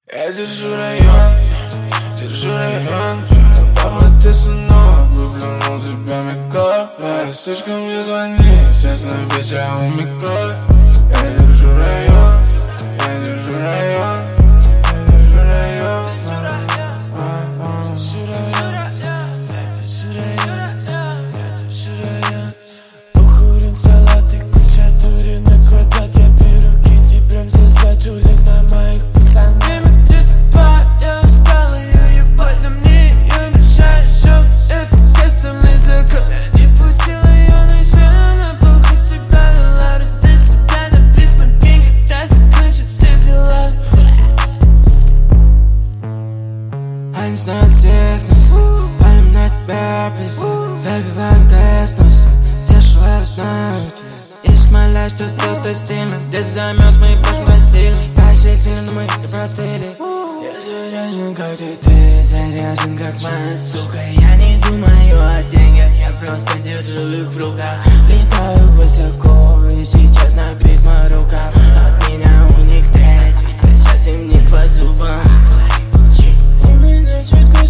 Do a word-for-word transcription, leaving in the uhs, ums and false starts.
Я держу район, держу район. Папа, ты сынок, выплюнул тебя микро. Эй, сучка, мне звони, сейчас на бича у микро. Я держу район, я держу район, я держу район. Похурен салат и куча дури на квадрат. Я беру кити прям за златюли на моих пацанов. Время где-то два, я устал ее ебать, а мне ее мешает шоу. Это кастомный закон. Я не пустил ее ночью, она плохо себя вела. Раздай себя на весь мой день, когда закончу все дела. Они знают всех нас, палим на тебя пиздец. Забиваем кэс-носы, все шоу знают. Ищешь моля, что что-то стильно. Где замёс, мы пошли сильный. Дальше сильно мы не простили. Я заряжен, как ты, ты заряжен, как моя сука. Я не думаю о деньгах, я просто держу их в руках. Летаю высоко, и сейчас набит мой рукав. От меня у них стресс, ведь я сейчас им не по зубам. У меня четко